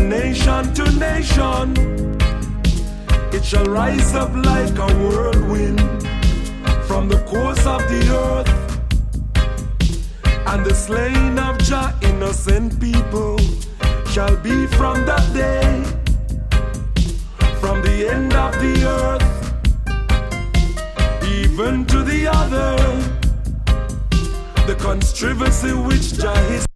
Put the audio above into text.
nation to nation, it shall rise up like a whirlwind from the course of the earth, and the slain of Jah innocent people shall be from that day, from the end of the earth, even to the other, the controversy which Jah is